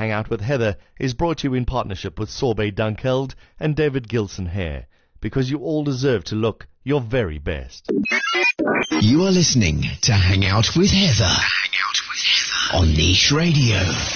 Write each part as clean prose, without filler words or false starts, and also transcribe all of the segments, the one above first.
Hang Out with Heather is brought to you in partnership with Sorbet Dunkeld and David Gilson Hair, because you all deserve to look your very best. You are listening to Hang Out with Heather. Hang Out with Heather on Niche Radio.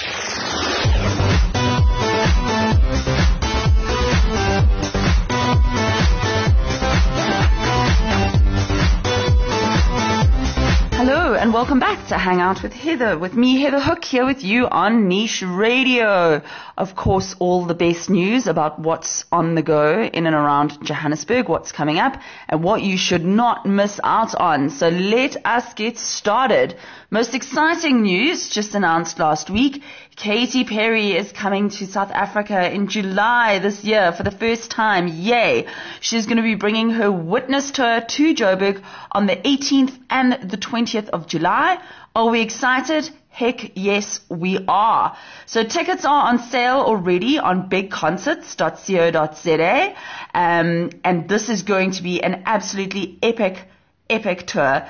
Hello and welcome back to Hang Out with Heather. With me, Heather Hook, here with you on Niche Radio. Of course, all the best news about what's on the go in and around Johannesburg, what's coming up, and what you should not miss out on. So let us get started. Most exciting news just announced last week. Katy Perry is coming to South Africa in July this year for the first time. Yay! She's going to be bringing her Witness tour to Joburg on the 18th and the 20th of July. Are we excited? Heck yes, we are. So tickets are on sale already on bigconcerts.co.za. And this is going to be an absolutely epic tour.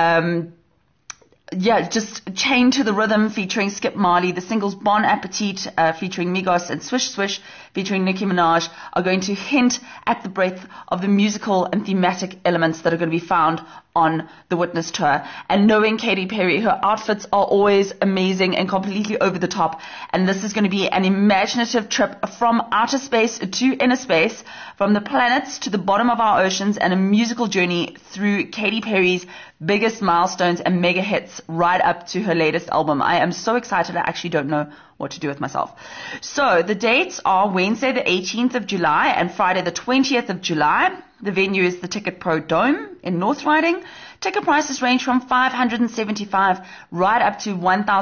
Just Chained to the Rhythm featuring Skip Marley, the singles Bon Appetit featuring Migos, and Swish Swish featuring Nicki Minaj are going to hint at the breadth of the musical and thematic elements that are going to be found on the Witness tour. And knowing Katy Perry, her outfits are always amazing and completely over the top. And this is going to be an imaginative trip from outer space to inner space, from the planets to the bottom of our oceans, and a musical journey through Katy Perry's biggest milestones and mega hits right up to her latest album. I am so excited, I actually don't know what to do with myself. So the dates are Wednesday the 18th of July and Friday the 20th of July. The venue is the Ticket Pro Dome in North Riding. Ticket prices range from 575 right up to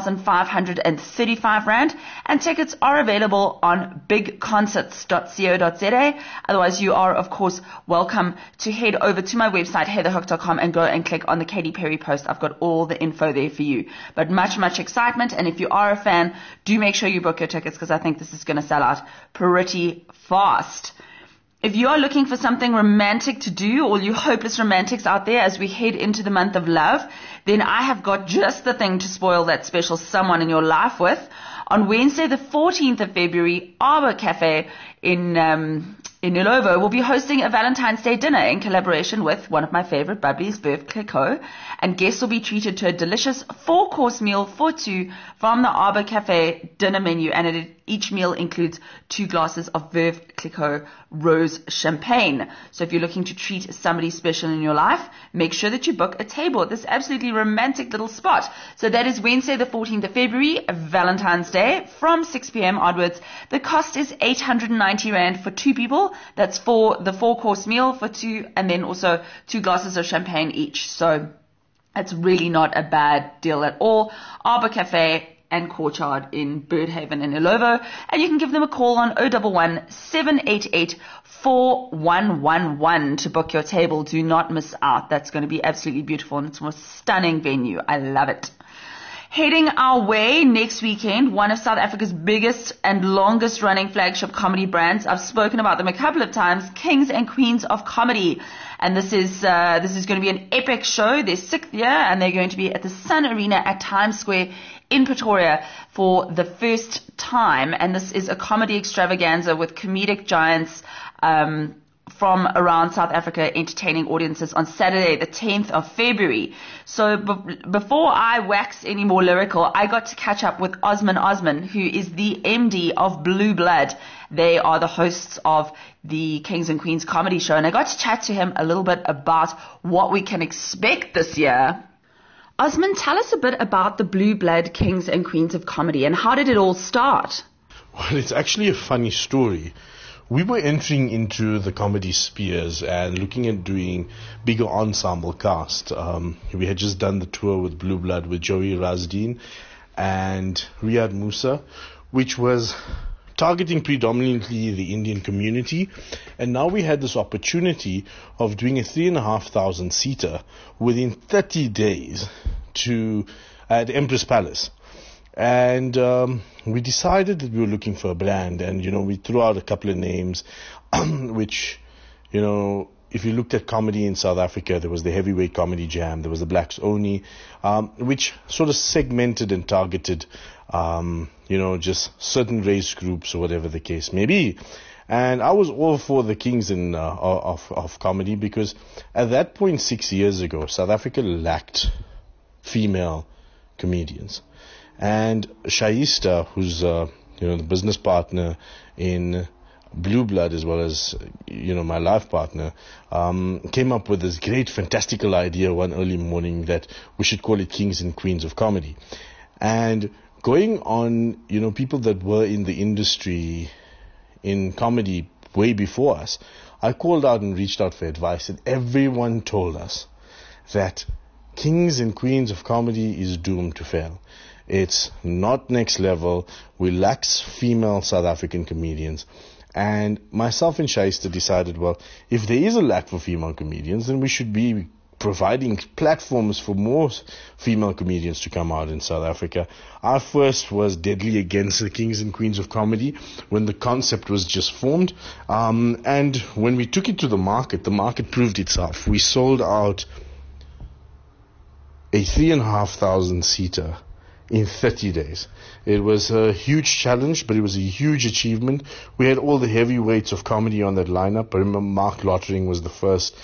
1,535 Rand, and tickets are available on bigconcerts.co.za. Otherwise, you are, of course, welcome to head over to my website, heatherhook.com, and go and click on the Katy Perry post. I've got all the info there for you. But much excitement, and if you are a fan, do make sure you book your tickets, because I think this is going to sell out pretty fast. If you are looking for something romantic to do, all you hopeless romantics out there as we head into the month of love, then I have got just the thing to spoil that special someone in your life with. On Wednesday, the 14th of February, Arbor Cafe in Ilovo will be hosting a Valentine's Day dinner in collaboration with one of my favorite bubblies, Veuve Clicquot, and guests will be treated to a delicious 4-course meal for two from the Arbor Cafe dinner menu, and each meal includes 2 glasses of Veuve Clicquot Rose Champagne. So if you're looking to treat somebody special in your life, make sure that you book a table at this absolutely romantic little spot. So that is Wednesday the 14th of February, Valentine's Day, from 6 p.m. onwards. The cost is 890 Rand for 2 people. That's for the 4-course meal for 2, and then also 2 glasses of champagne each. So it's really not a bad deal at all. Arbor Cafe and Courtyard in Birdhaven in Ilovo, and you can give them a call on 011 788 4111 to book your table. Do not miss out. That's going to be absolutely beautiful, and it's a stunning venue. I love it. Heading our way next weekend, one of South Africa's biggest and longest running flagship comedy brands. I've spoken about them a couple of times, Kings and Queens of Comedy. And this is going to be an epic show, their 6th year, and they're going to be at the Sun Arena at Times Square in Pretoria for the first time. And this is a comedy extravaganza with comedic giants from around South Africa entertaining audiences on Saturday, the 10th of February. So before I wax any more lyrical, I got to catch up with Osman, who is the MD of Blue Blood. They are the hosts of the Kings and Queens comedy show, and I got to chat to him a little bit about what we can expect this year. Osman, tell us a bit about the Blue Blood Kings and Queens of Comedy, and how did it all start? Well, it's actually a funny story. We were entering into the comedy spheres and looking at doing bigger ensemble cast. We had just done the tour with Blue Blood with Joey Razdeen and Riyad Musa, which was targeting predominantly the Indian community. And now we had this opportunity of doing a 3,500 seater within 30 days at Empress Palace. And we decided that we were looking for a brand, and we threw out a couple of names which if you looked at comedy in South Africa, there was the Heavyweight Comedy Jam, there was the Blacks Only, which sort of segmented and targeted just certain race groups or whatever the case may be. And I was all for the kings of comedy, because at that point 6 years ago, South Africa lacked female comedians. And Shaista, who's the business partner in Blue Blood, as well as my life partner, came up with this great fantastical idea one early morning that we should call it Kings and Queens of Comedy. And going on, people that were in the industry in comedy way before us, I called out and reached out for advice, and everyone told us that Kings and Queens of Comedy is doomed to fail. It's not next level. We lack female South African comedians. And myself and Shaista decided, well, if there is a lack for female comedians, then we should be providing platforms for more female comedians to come out in South Africa. I first was deadly against the Kings and Queens of Comedy when the concept was just formed. And when we took it to the market proved itself. We sold out a 3,500 seater in 30 days. It was a huge challenge, but it was a huge achievement. We had all the heavyweights of comedy on that lineup. I remember Mark Lottering was the first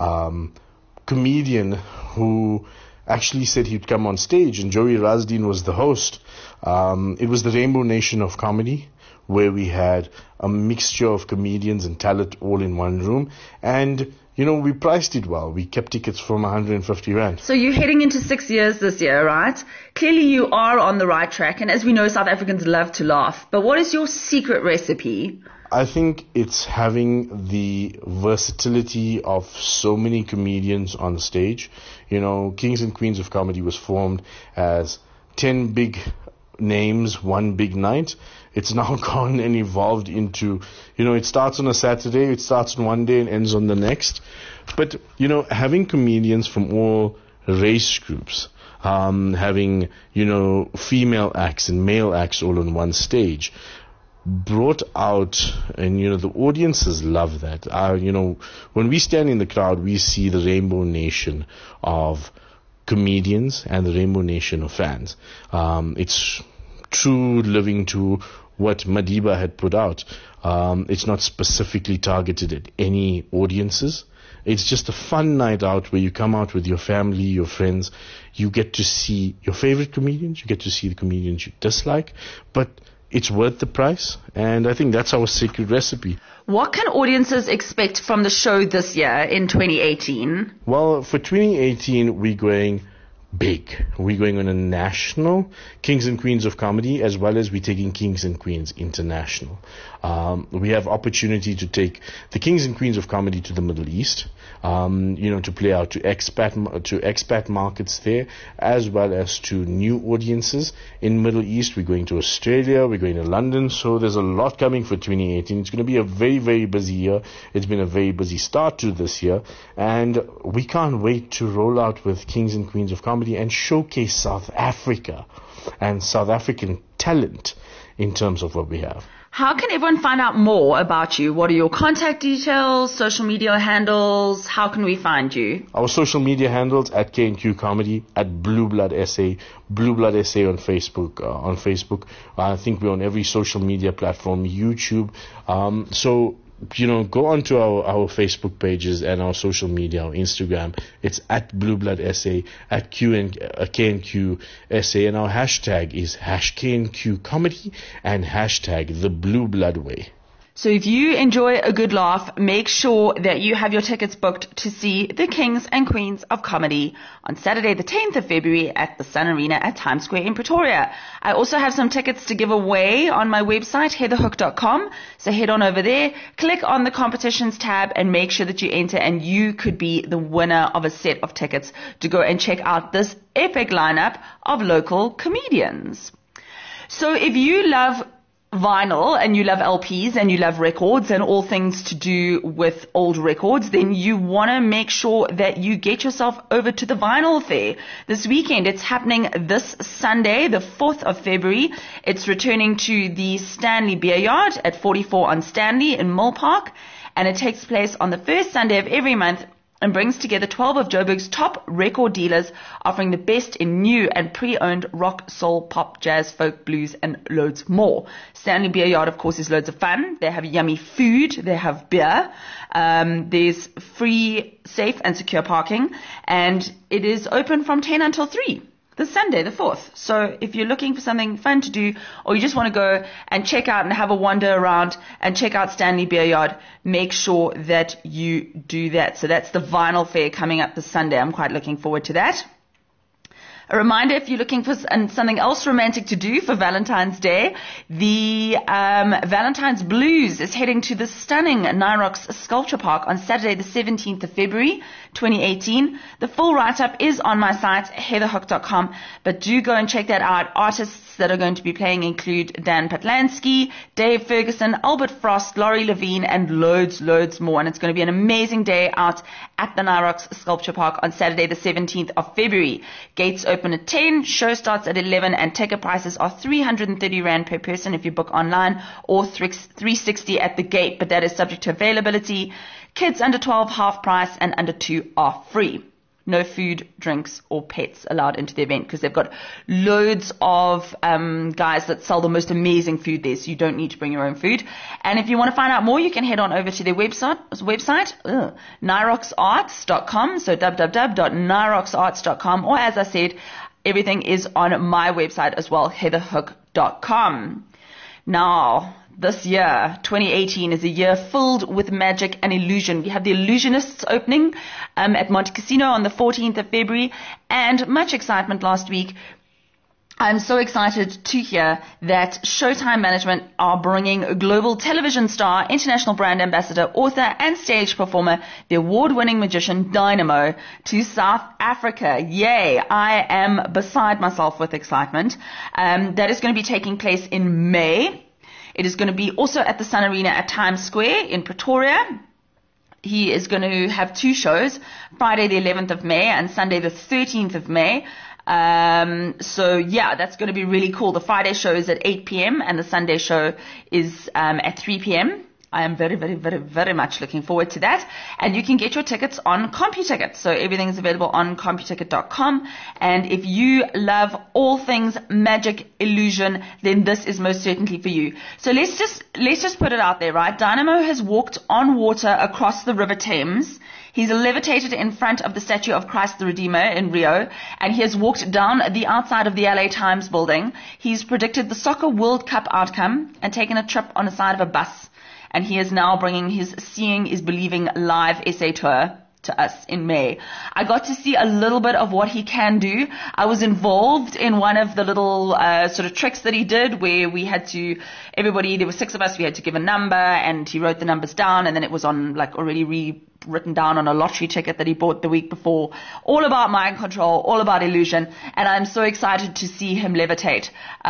comedian who actually said he'd come on stage, and Joey Razdin was the host. It was the Rainbow Nation of Comedy, where we had a mixture of comedians and talent all in one room. And we priced it well. We kept tickets from 150 Rand. So you're heading into 6 years this year, right? Clearly you are on the right track. And as we know, South Africans love to laugh. But what is your secret recipe? I think it's having the versatility of so many comedians on stage. Kings and Queens of Comedy was formed as 10 big names, one big night. It's now gone and evolved into, it starts on a Saturday, it starts on one day and ends on the next. But, having comedians from all race groups, having, female acts and male acts all on one stage, brought out, and the audiences love that. When we stand in the crowd, we see the Rainbow Nation of comedians and the Rainbow Nation of fans. It's true living to what Madiba had put out. It's not specifically targeted at any audiences. It's just a fun night out where you come out with your family, your friends. You get to see your favorite comedians. You get to see the comedians you dislike. But it's worth the price. And I think that's our secret recipe. What can audiences expect from the show this year in 2018? Well, for 2018, we're going big. We're going on a national Kings and Queens of Comedy, as well as we're taking Kings and Queens international. We have opportunity to take the Kings and Queens of Comedy to the Middle East, to play out to expat markets there, as well as to new audiences in Middle East. We're going to Australia, we're going to London, so there's a lot coming for 2018. It's going to be a very, very busy year. It's been a very busy start to this year, and we can't wait to roll out with Kings and Queens of Comedy and showcase South Africa and South African talent in terms of what we have. How can everyone find out more about you? What are your contact details, social media handles? How can we find you? Our social media handles at K&Q Comedy, at Blue Blood SA, Blue Blood SA on Facebook. I think we're on every social media platform, YouTube. Go onto our Facebook pages and our social media, our Instagram. It's at Blue Blood SA, at K&Q SA, and our hashtag is #KNQ Comedy and #The Blue Blood Way. So if you enjoy a good laugh, make sure that you have your tickets booked to see the Kings and Queens of Comedy on Saturday the 10th of February at the Sun Arena at Times Square in Pretoria. I also have some tickets to give away on my website, heatherhook.com. So head on over there, click on the competitions tab and make sure that you enter, and you could be the winner of a set of tickets to go and check out this epic lineup of local comedians. So if you love vinyl and you love LPs and you love records and all things to do with old records, then you want to make sure that you get yourself over to the Vinyl Fair this weekend. It's happening this Sunday, the 4th of February. It's returning to the Stanley Beer Yard at 44 on Stanley in Mill Park, and it takes place on the first Sunday of every month and brings together 12 of Joburg's top record dealers, offering the best in new and pre-owned rock, soul, pop, jazz, folk, blues, and loads more. Stanley Beer Yard, of course, is loads of fun. They have yummy food. They have beer. There's free, safe, and secure parking. And it is open from 10 until 3. This Sunday, the 4th. So if you're looking for something fun to do, or you just want to go and check out and have a wander around and check out Stanley Beer Yard, make sure that you do that. So that's the Vinyl Fair coming up this Sunday. I'm quite looking forward to that. A reminder, if you're looking for something else romantic to do for Valentine's Day, the Valentine's Blues is heading to the stunning Nyrox Sculpture Park on Saturday the 17th of February 2018. The full write-up is on my site, heatherhook.com, but do go and check that out. Artists that are going to be playing include Dan Patlansky, Dave Ferguson, Albert Frost, Laurie Levine, and loads more. And it's going to be an amazing day out at the Nyrox Sculpture Park on Saturday the 17th of February. Gates open at 10, show starts at 11, and ticket prices are 330 Rand per person if you book online, or 360 at the gate, but that is subject to availability. Kids under 12 half price, and under 2 are free. No food, drinks, or pets allowed into the event, because they've got loads of guys that sell the most amazing food there, so you don't need to bring your own food. And if you want to find out more, you can head on over to their website nyroxarts.com, so www.nyroxarts.com, or as I said, everything is on my website as well, heatherhook.com. Now, this year, 2018, is a year filled with magic and illusion. We have the Illusionists opening at Monte Casino on the 14th of February, and much excitement last week. I'm so excited to hear that Showtime Management are bringing global television star, international brand ambassador, author, and stage performer, the award-winning magician Dynamo, to South Africa. Yay! I am beside myself with excitement. That is going to be taking place in May. It is going to be also at the Sun Arena at Times Square in Pretoria. He is going to have 2 shows, Friday the 11th of May and Sunday the 13th of May. So yeah, that's going to be really cool. The Friday show is at 8 p.m. and the Sunday show is at 3 p.m. I am very much looking forward to that. And you can get your tickets on CompuTicket. So everything is available on CompuTicket.com. And if you love all things magic, illusion, then this is most certainly for you. So let's just put it out there, right? Dynamo has walked on water across the River Thames. He's levitated in front of the statue of Christ the Redeemer in Rio, and he has walked down the outside of the LA Times building. He's predicted the Soccer World Cup outcome and taken a trip on the side of a bus. And he is now bringing his Seeing is Believing live essay tour to us in May. I got to see a little bit of what he can do. I was involved in one of the little sort of tricks that he did, where we had to, there were 6 of us, we had to give a number, and he wrote the numbers down, and then it was on like already written down on a lottery ticket that he bought the week before. All about mind control, all about illusion, and I'm so excited to see him levitate.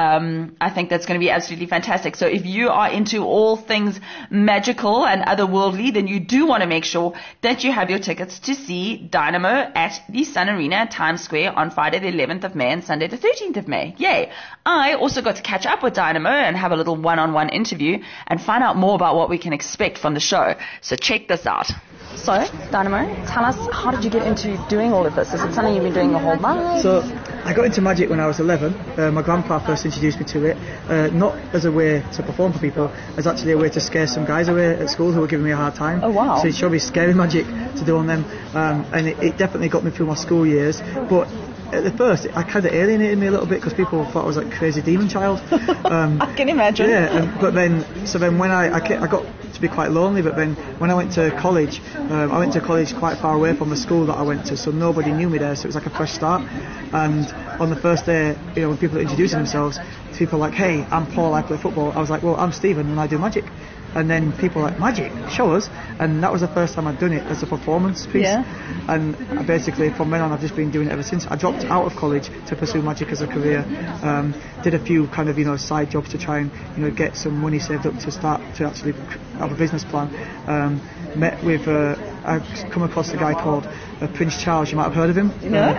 I think that's going to be absolutely fantastic. So if you are into all things magical and otherworldly, then you do want to make sure that you have your tickets to see Dynamo at the Sun Arena at Times Square on Friday the 11th of May and Sunday the 13th of May. Yay! I also got to catch up with Dynamo and have a little one-on-one interview and find out more about what we can expect from the show. So check this out. So, Dynamo, tell us, how did you get into doing all of this? Is it something you've been doing your whole life? So, I got into magic when I was 11. My grandpa first introduced me to it, not as a way to perform for people, as actually a way to scare some guys away at school who were giving me a hard time. Oh, wow. So he showed me scary magic to do on them, and it definitely got me through my school years. But at the first, I kind of alienated me a little bit because people thought I was like a crazy demon child. I can imagine. Yeah, but then when I got to be quite lonely, but then when I went to college, I went to college quite far away from the school that I went to, so nobody knew me there, so it was like a fresh start. And on the first day, when people are introducing themselves, people are like, hey, I'm Paul, I play football. I was like, well, I'm Stephen and I do magic. And then people were like, magic, show us. And that was the first time I'd done it as a performance piece. Yeah. And basically from then on I've just been doing it ever since. I dropped out of college to pursue magic as a career. Did a few kind of side jobs to try and get some money saved up to start to actually have a business plan. Met with I've come across a guy called Prince Charles. You might have heard of him.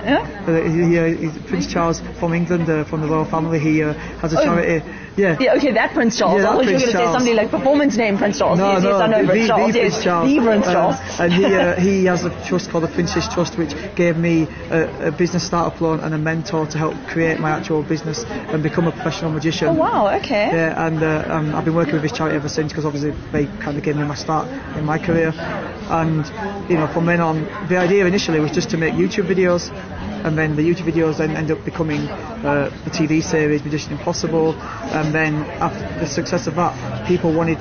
Yeah. He's Prince Charles from England, from the royal family. He has a charity. Yeah, okay, that Prince Charles. Yeah, I thought you were going to say somebody like performance name Prince Charles. No, yes, I know Prince Charles. Prince Charles. The Prince Charles. And he has a trust called the Princess Trust, which gave me a business startup loan and a mentor to help create my actual business and become a professional magician. Oh, wow, okay. Yeah, and I've been working with this charity ever since, because obviously they kind of gave me my start in my career. And, from then on, the idea initially was just to make YouTube videos, and then the YouTube videos then end up becoming the TV series Magician Impossible, and then after the success of that, people wanted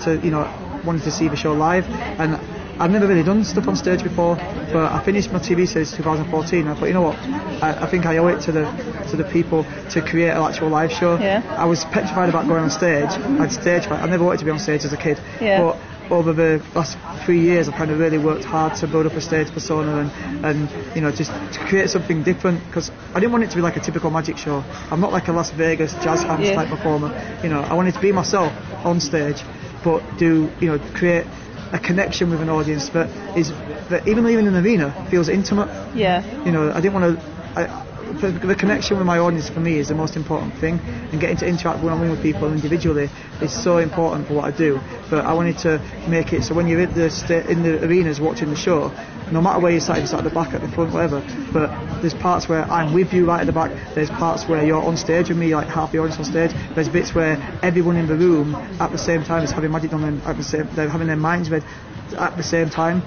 to see the show live, and I've never really done stuff on stage before, but I finished my TV series in 2014, and I thought, you know what, I think I owe it to the people to create an actual live show. Yeah. I was petrified about going on stage. I'd stage fright. I never wanted to be on stage as a kid. Yeah. But over the last 3 years, I've kind of really worked hard to build up a stage persona and just to create something different, because I didn't want it to be like a typical magic show. I'm not like a Las Vegas jazz hands type performer. I wanted to be myself on stage, but create a connection with an audience that even in an arena feels intimate. Yeah. I didn't want to. The connection with my audience for me is the most important thing, and getting to interact one-on-one with people individually is so important for what I do. But I wanted to make it so when you're in the arenas watching the show, no matter where you're sat, if you're sat at the back, at the front, whatever, but there's parts where I'm with you right at the back, there's parts where you're on stage with me, like half the audience on stage, there's bits where everyone in the room at the same time is having magic done, and they're having their minds read at the same time.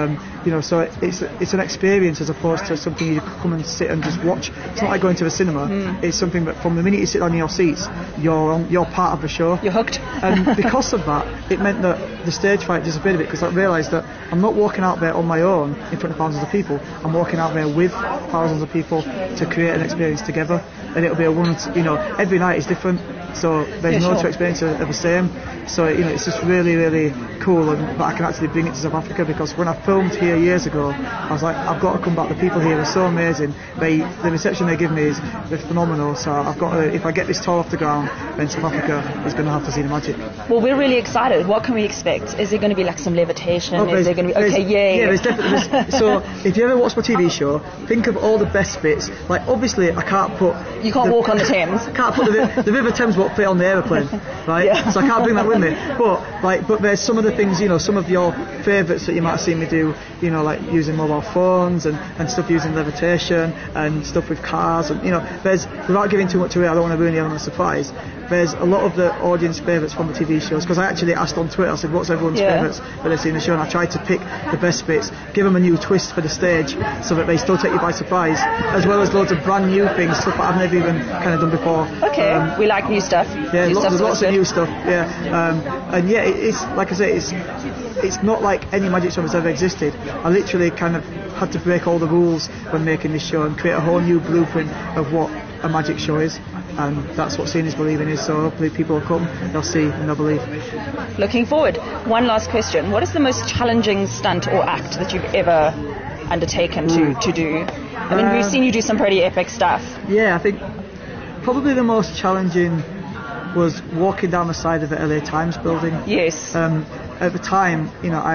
So it's an experience as opposed to something you come and sit and just watch. It's not like going to the cinema. It's something that from the minute you sit on your seats, you're part of the show. You're hooked. And because of that, it meant that the stage fright disappeared a bit, because I realised that I'm not walking out there on my own in front of thousands of people. I'm walking out there with thousands of people to create an experience together, and it'll be every night is different. So there's no two experiences are the same. So it's just really, really cool, and that I can actually bring it to South Africa, because when I filmed here years ago, I was like, I've got to come back. The people here are so amazing. The reception they give me is phenomenal. So I've got to, if I get this tour off the ground, then South Africa is going to have to see the magic. Well, we're really excited. What can we expect? Is there going to be like some levitation? Is there going to be Yeah, there's definitely. So if you ever watch my TV show, think of all the best bits. Like obviously, I can't put. You can't walk on the Thames. I can't put the River Thames won't fit on the aeroplane, right? Yeah. So I can't bring that with me. But there's some of the things, some of your favourites that you might have seen me do, like using mobile phones and stuff using levitation and stuff with cars, and there's, without giving too much away, I don't want to ruin the element of surprise. There's a lot of the audience favourites from the TV shows, because I actually asked on Twitter, I said, what's everyone's favourites that they've seen the show, and I tried to pick the best bits, give them a new twist for the stage so that they still take you by surprise, as well as loads of brand new things, stuff that I've never even kind of done before. Okay, we like new stuff. Yeah, lots of new stuff. Yeah, and yeah, it's like I say, it's not like any magic show that's ever existed. I literally kind of had to break all the rules when making this show and create a whole new blueprint of what a magic show is, and that's what seeing is believing is. So hopefully people will come, they'll see and they'll believe. Looking forward. One last question: what is the most challenging stunt or act that you've ever undertaken to do? I mean, we've seen you do some pretty epic stuff. Yeah, I think probably the most challenging was walking down the side of the LA Times building. Yes. At the time,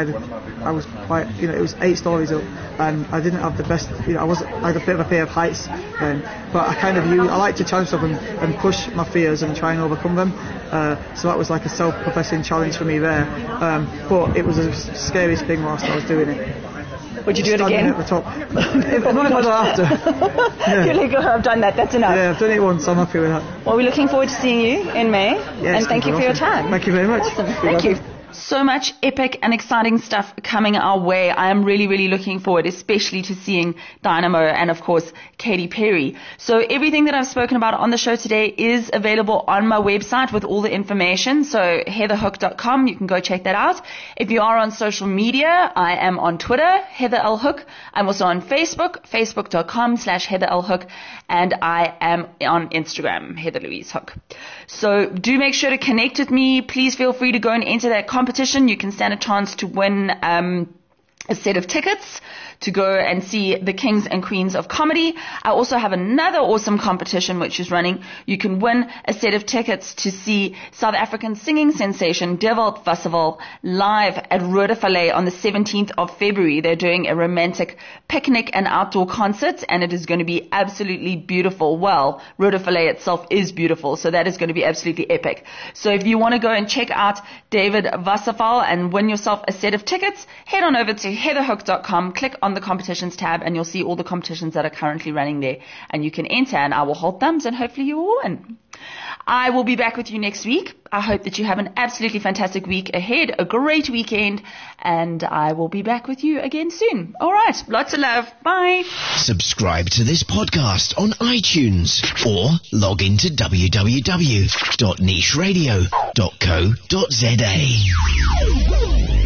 I was quite, it was 8 stories up, and I didn't have the best, I had a bit of a fear of heights then, but I like to challenge myself and push my fears and try and overcome them. So that was like a self-professing challenge for me there. But it was the scariest thing whilst I was doing it. Would you do it again? At the top. Not if I don't have to. Yeah. You're like, I've done that, that's enough. Yeah, I've done it once, so I'm happy with that. Well, we're looking forward to seeing you in May, and thank you for your time. Thank you very much. Awesome. Thank you. So much epic and exciting stuff coming our way. I am really, really looking forward, especially to seeing Dynamo and, of course, Katy Perry. So everything that I've spoken about on the show today is available on my website with all the information. So heatherhook.com, you can go check that out. If you are on social media, I am on Twitter, Heather L. Hook. I'm also on Facebook, facebook.com/Heather L. Hook. And I am on Instagram, Heather Louise Hook. So do make sure to connect with me. Please feel free to go and enter that competition. You can stand a chance to win a set of tickets to go and see the Kings and Queens of Comedy. I also have another awesome competition which is running. You can win a set of tickets to see South African singing sensation Dewald Wasserval live at Roodevalet on the 17th of February. They're doing a romantic picnic and outdoor concert, and it is going to be absolutely beautiful. Well, Roodevalet itself is beautiful, so that is going to be absolutely epic. So if you want to go and check out David Wasserval and win yourself a set of tickets, head on over to heatherhook.com, click on the competitions tab, and you'll see all the competitions that are currently running there, and you can enter, and I will hold thumbs, and hopefully you will win. I will be back with you next week. I hope that you have an absolutely fantastic week ahead, a great weekend, and I will be back with you again soon. All right, lots of love. Bye. Subscribe to this podcast on iTunes or log into www.nicheradio.co.za.